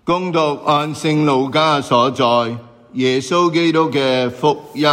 恭讀按聖路加所載耶穌基督嘅福音。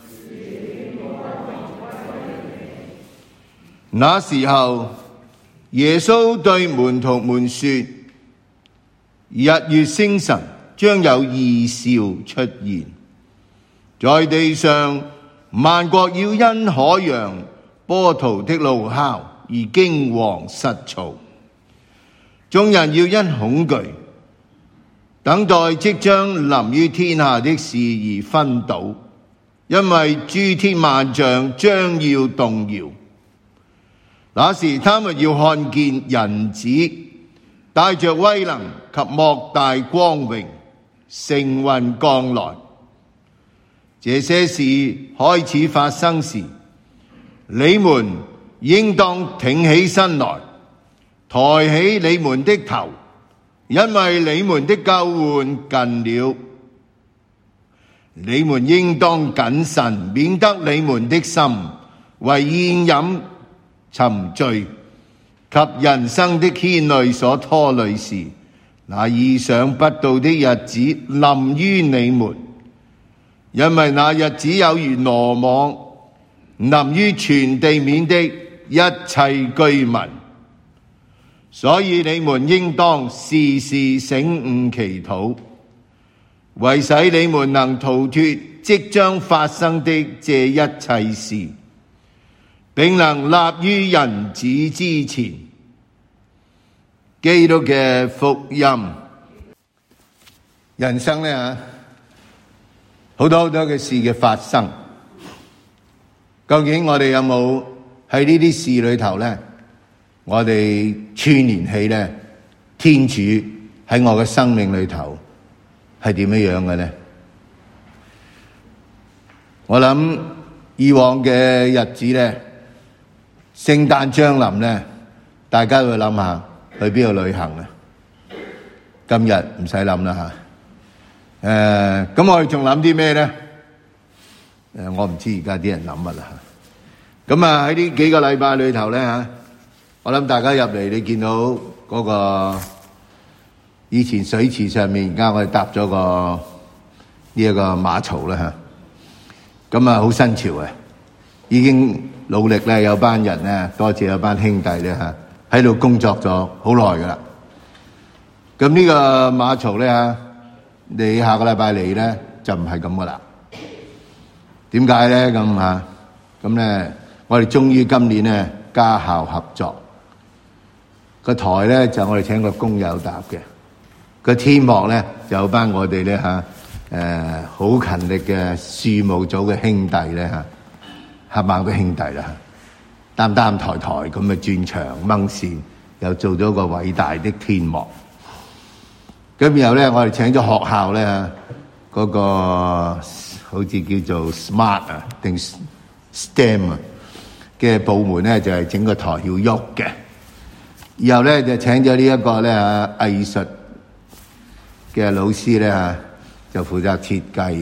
那時候，耶穌對門徒們說：日月星辰將有異兆出現，在地上萬國要因海洋波濤的怒哮而驚惶失措，眾人要因恐懼等待即將臨於天下的事而昏倒，因為諸天萬象將要動搖。那時他們要看見人子帶着威能及莫大光榮乘雲降來。這些事開始發生時，你們應當挺起身來，抬起你們的頭，因為你們的救援近了。你們應當謹慎，免得你們的心為宴飲沉醉及人生的牽累所拖累時，那意想不到的日子臨於你們。因為那日子有如羅網臨於全地面的一切居民。所以你們應當時時醒悟祈禱，為使你們能逃脫即將發生的這一切事，並能立於人子之前。基督嘅福音。人生呢，好多嘅事嘅發生，究竟我哋有冇喺呢啲事裏頭呢？我哋串聯起呢，天主喺我嘅生命裏頭係點樣嘅呢？我諗以往嘅日子呢，聖誕將臨呢，大家會諗下去邊度旅行啊？今日唔使諗啦吓。咁我哋仲諗啲咩呢？我唔知而家啲人諗乜啦。咁喺呢幾個禮拜裏頭呢吓，我諗大家入嚟，你見到嗰個以前水池上面，而家我哋搭咗個呢一個馬槽啦吓。咁好新潮嘅，已經努力咧，有班人咧，多謝有班兄弟咧吓，喺度工作咗好耐噶啦。咁呢個馬槽咧吓，你下個禮拜嚟咧就唔係咁噶啦。點解咧咁吓？咁咧，我哋終於今年咧家校合作。個台咧就我哋請個工友搭嘅，個天幕咧就有班我哋咧吓，好勤力嘅樹務組嘅兄弟咧吓，黑猛嘅兄弟啦，擔抬咁嘅轉牆掹線，又做咗個偉大的天幕。咁然後咧，我哋請咗學校咧嗰個好似叫做 Smart 啊定 STEM 啊嘅部門咧，就係整個台要喐嘅。然後咧就請咗呢一個咧藝術嘅老師咧就負責設計，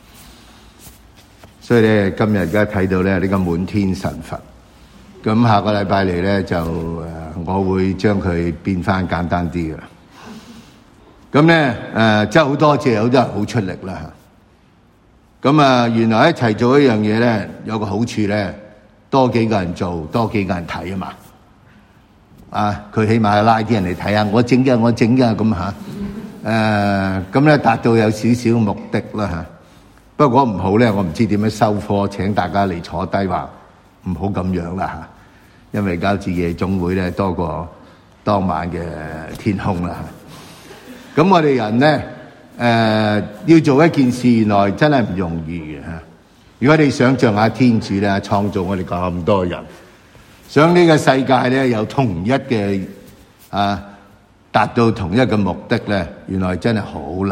所以咧今日而家睇到咧呢個滿天神佛。咁下個禮拜嚟咧就我會將佢變翻簡單啲嘅。咁咧真係好多謝好多人好出力啦。咁原來一齊做一樣嘢咧有個好處咧，多幾個人做，多幾個人睇啊嘛。佢起碼拉啲人嚟睇下，我整嘅咁吓。咁咧達到有少少目的啦吓。不過唔好咧，我唔知點樣收貨，請大家嚟坐低話唔好咁樣啦吓。因為交至夜總會咧多過當晚嘅天空啦吓。咁我哋人咧要做一件事，原來真係唔容易嘅吓。如果你想象下天主咧創造我哋咁多人，想呢個世界咧有同一嘅達到同一個目的咧，原來真係好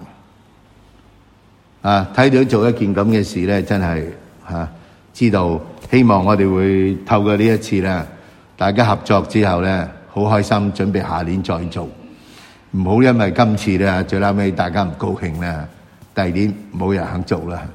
難。睇到做一件咁嘅事咧，真係知道，希望我哋會透過呢一次咧，大家合作之後咧，好開心，準備下年再做。唔好因為今次咧最後尾大家唔高興咧，第二年冇人肯做啦。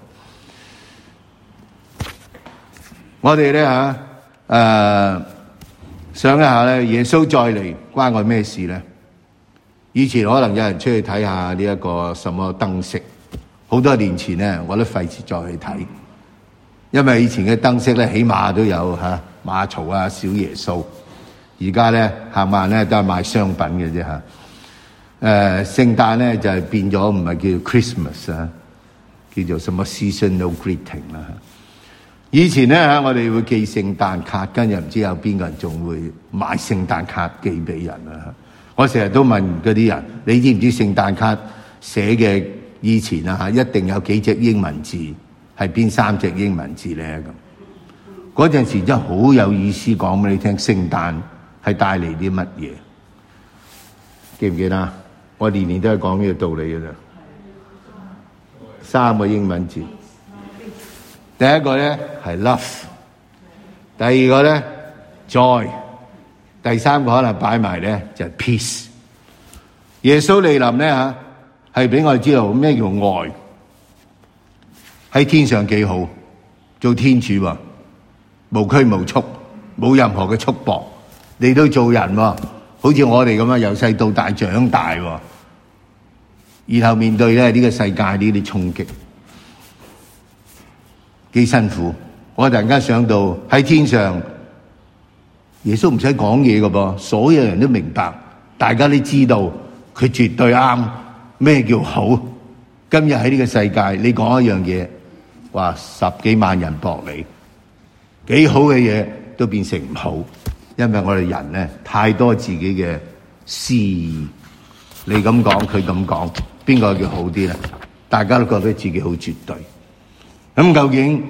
我哋咧想一下咧，耶穌再嚟關我咩事咧？ 以前可能有人出去睇下呢一個什麼燈飾，好多年前咧，我都費事再去睇，因為以前嘅燈飾咧，起碼都有馬槽啊、小耶穌。而家咧行慢咧都係賣商品嘅啫嚇。聖誕咧就係變咗唔係叫 Christmas 啊，叫做什麼 seasonal greeting 啦。以前咧我哋會寄聖誕卡，跟住唔知有邊個人仲會買聖誕卡寄俾人啊。我成日都問嗰啲人，你知唔知聖誕卡寫嘅以前一定有幾隻英文字，係邊3隻英文字咧？咁嗰陣時真係好有意思，講俾你聽，聖誕係帶嚟啲乜嘢？記唔記得？我年年都係講呢個道理嘅咋。3個英文字，第一個咧係 love， 第二個咧 joy， 第3個可能擺埋咧就係 peace。耶穌嚟臨咧係俾我哋知道咩叫愛。喺天上幾好，做天主喎，無拘無束，冇任何嘅束縛，你都做人喎，好似我哋咁樣由細到大長大喎，然後面對呢個世界呢啲衝擊，幾辛苦。我突然間想到喺天上，耶穌唔使講嘢㗎噃，所有人都明白，大家都知道佢絕對啱，咩叫好。今日喺呢個世界，你講一樣嘢，話10幾萬人駁你，幾好嘅嘢都變成唔好，因為我哋人咧太多自己嘅私意，你咁講佢咁講，邊個叫好啲咧？大家都覺得自己好絕對。咁究竟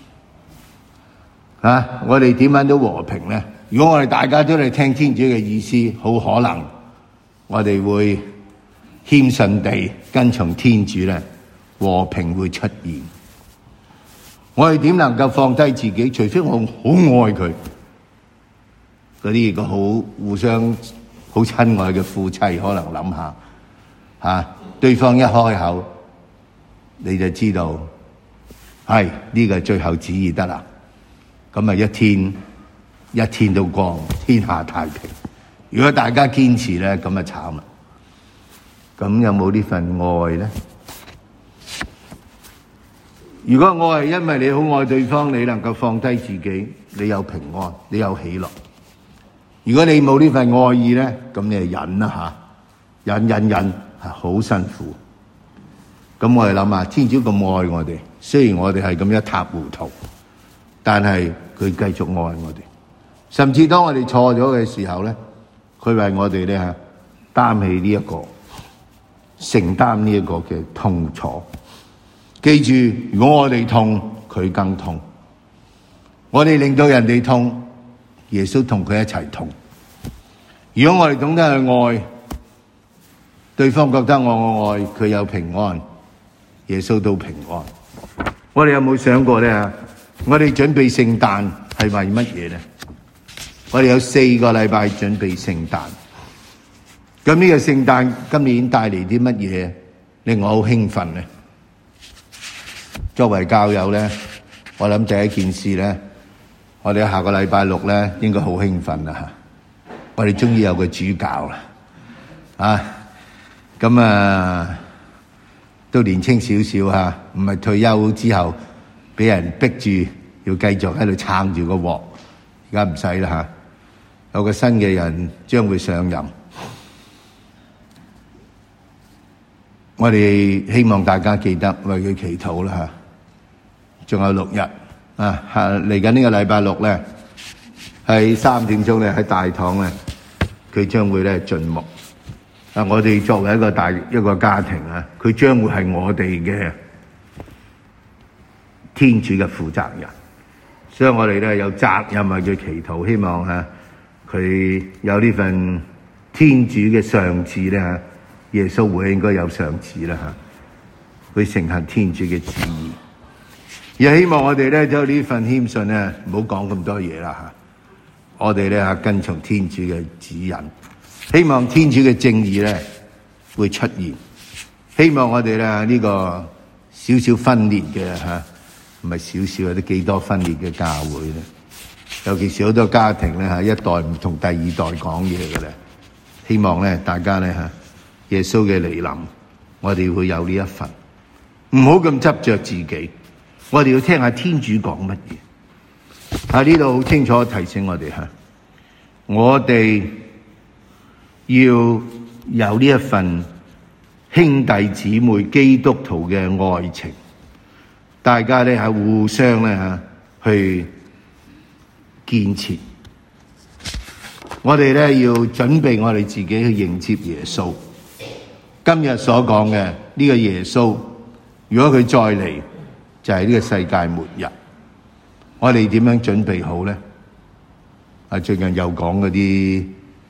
我哋點樣都和平咧？如果我哋大家都嚟聽天主嘅意思，好可能我哋會謙遜地跟從天主咧，和平會出現。我哋點能夠放低自己？除非我好愛佢，嗰啲個好互相好親愛嘅夫妻，可能諗下對方一開口，你就知道係呢個最後旨意得啦。咁啊一天都光，天下太平。如果大家堅持咧，咁啊慘啦。咁有冇呢份愛咧？如果愛係因為你好愛對方，你能夠放低自己，你有平安，你有喜樂。如果你冇呢份愛意咧，咁你就忍啦忍係好辛苦。咁我哋諗下，天主咁愛我哋，雖然我哋係咁一塌糊塗，但係佢繼續愛我哋。甚至當我哋錯咗嘅時候咧，佢為我哋咧擔起呢一個承擔呢一個嘅痛楚。記住，如果我哋痛，佢更痛。我哋令到人哋痛，耶穌同佢一齊痛。如果我哋懂得去愛，對方覺得我愛佢有平安，耶穌都平安。我哋有冇想過咧？我哋準備聖誕係為乜嘢咧？我哋有4個禮拜準備聖誕。咁呢個聖誕今年帶嚟啲乜嘢令我好興奮咧？作為教友咧，我諗第一件事咧，我哋下個禮拜6咧應該好興奮啦。我哋終於有個主教啦，咁都年青少少唔係退休之後俾人逼住要繼續喺度撐住個鑊，而家唔使啦有個新嘅人將會上任。我哋希望大家記得為佢祈禱啦。仲有6日嚟緊呢個禮拜6咧，係3點鐘咧喺大堂咧，佢將會咧進牧。我哋作為一個家庭佢將會係我哋嘅天主嘅負責人，所以我哋咧有責任為佢祈禱，希望佢有呢份天主嘅賞賜咧，耶穌會應該有賞賜啦佢承行天主嘅旨意。而希望我哋咧就呢份謙遜咧，唔好講咁多嘢啦我哋咧跟從天主嘅指引，希望天主嘅正義咧會出現。希望我哋咧呢個少少分裂嘅唔係少少，有啲幾多分裂嘅教會咧，尤其是好多家庭咧一代唔同第二代講嘢嘅咧，希望咧大家咧耶穌嘅嚟臨，我哋會有呢一份。唔好咁執着自己，我哋要聽下天主講乜嘢。喺呢度好清楚提醒我哋吓，我哋要有呢一份兄弟姊妹基督徒嘅愛情，大家咧係互相咧吓去建設。我哋咧要準備我哋自己去迎接耶穌。今日所講嘅呢個耶穌，如果佢再嚟，就係呢個世界末日。我哋點樣準備好咧？最近又講嗰啲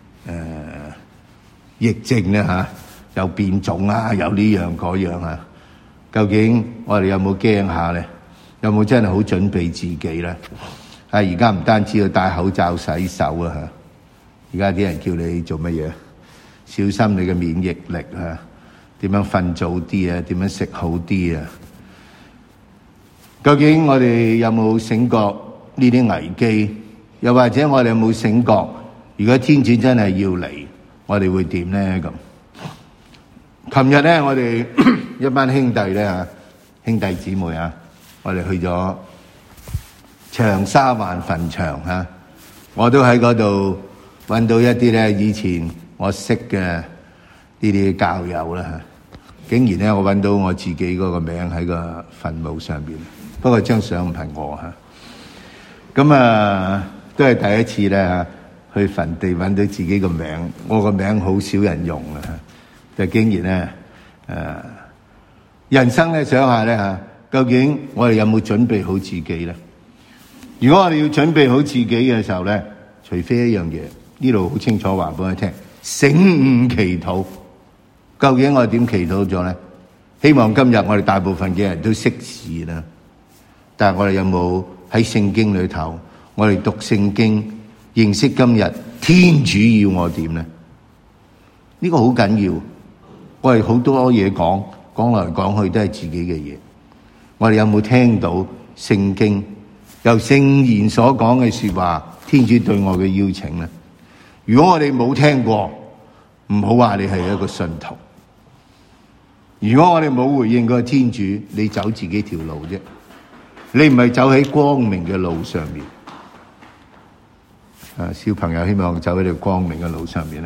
疫症咧吓，有變種啊，有呢樣嗰樣啊。究竟我哋有冇驚下咧？有冇真係好準備自己咧？而家唔單止要戴口罩、洗手啊吓，而家啲人叫你做乜嘢？小心你嘅免疫力啊！點樣瞓早啲啊？點樣食好啲啊？究竟我哋有冇醒覺呢啲危機？又或者我哋有冇醒覺？如果天主真係要嚟，我哋會點咧？咁，琴日咧，我哋一班兄弟咧吓，兄弟姊妹啊，我哋去咗長沙灣墳場吓，我都喺嗰度搵到一啲咧以前我識嘅呢啲教友啦吓，竟然咧我搵到我自己嗰個名喺個墳墓上邊，不過張相唔係我吓，咁都係第一次咧吓去墳地搵到自己個名，我個名好少人用啊，但竟然咧人生咧想下咧吓，究竟我哋有冇準備好自己咧？如果我哋要準備好自己嘅時候咧，除非一樣嘢，呢度好清楚話俾我聽，醒悟祈禱。究竟我哋點祈禱咗咧？希望今日我哋大部分嘅人都識字啦，但係我哋有冇喺聖經裏頭，我哋讀聖經，認識今日天主要我點咧？呢個好緊要。我哋好多嘢講來講去都係自己嘅嘢，我哋有冇聽到聖經由聖言所講嘅說話，天主對我嘅邀請咧？如果我哋冇聽過，唔好話你係一個信徒。如果我哋冇回應過天主，你走自己條路啫，你唔係走喺光明嘅路上面。小朋友希望走喺條光明嘅路上面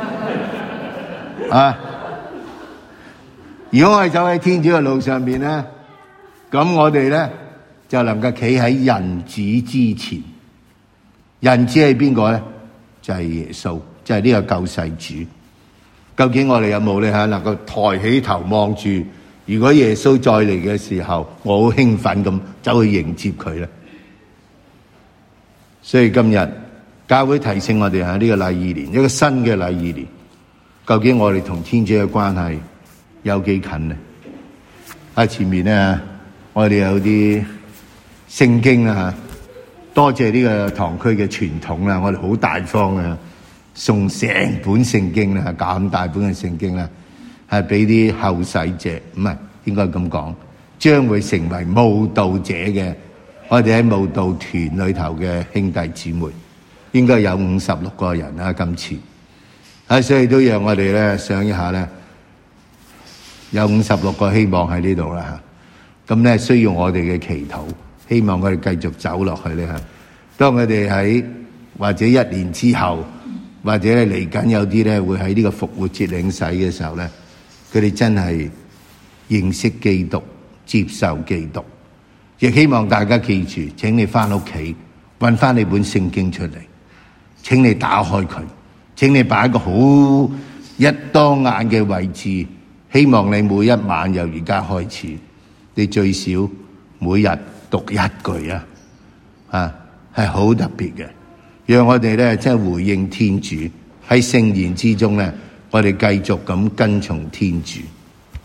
啊！如果我係走喺天主嘅路上面咧，咁我哋咧就能夠企喺人子之前。人子係邊個咧？就係耶穌，就係呢個救世主。究竟我哋有冇咧吓能夠抬起頭望住？如果耶穌再嚟嘅時候，我好興奮咁走去迎接佢咧。所以今日教會提醒我哋吓呢個禮儀年，一個新嘅禮儀年，究竟我哋同天主嘅關係有幾近咧？喺前面咧，我哋有啲聖經啦吓，多謝呢個堂區嘅傳統啦，我哋好大方啊！送成本聖經啦，咁大本嘅聖經啦，係俾啲後世者，唔係應該咁講，將會成為慕道者嘅，我哋喺慕道團裏頭嘅兄弟姊妹，應該有56個人啦，今次，所以都讓我哋咧想一下咧，有56個希望喺呢度啦，咁咧需要我哋嘅祈禱，希望我哋繼續走落去咧，當我哋喺或者1年之後。或者嚟緊有啲咧會喺呢個復活節領洗嘅時候咧，佢哋真係認識基督、接受基督。亦希望大家記住，請你翻屋企搵翻你本聖經出嚟，請你打開佢，請你擺一個好一當眼嘅位置。希望你每一晚由而家開始，你最少每日讀一句啊，係好特別嘅。讓我哋咧，即係回應天主喺聖言之中咧，我哋繼續咁跟從天主。